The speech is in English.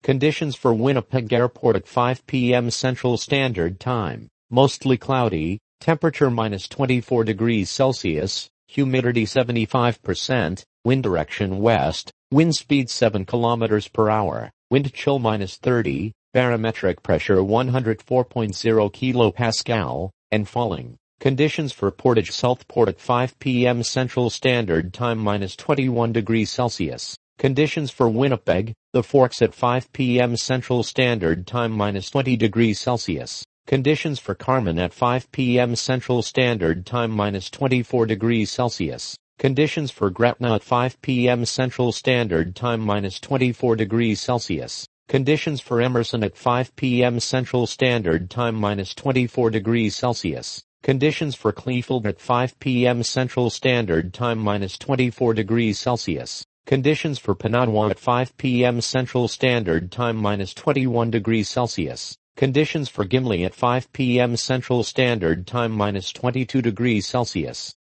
Conditions for Winnipeg Airport at 5 p.m. Central Standard Time. Mostly cloudy, temperature minus 24 degrees Celsius, humidity 75%, wind direction west, wind speed 7 kilometers per hour, wind chill minus 30, barometric pressure 104.0 kilopascal, and falling. Conditions for Portage Southport at 5 p.m. Central Standard Time minus 21 degrees Celsius. Conditions for Winnipeg, The Forks at 5 p.m. Central Standard Time minus 20 degrees Celsius. Conditions for Carman at 5 p.m. Central Standard Time minus 24 degrees Celsius. Conditions for Gretna at 5 p.m. Central Standard Time minus 24 degrees Celsius. Conditions for Emerson at 5 p.m. Central Standard Time minus 24 degrees Celsius. Conditions for Cleveland at 5 p.m. Central Standard Time minus 24 degrees Celsius. Conditions for Panawa at 5 p.m. Central Standard Time minus 21 degrees Celsius. Conditions for Gimli at 5 p.m. Central Standard Time minus 22 degrees Celsius.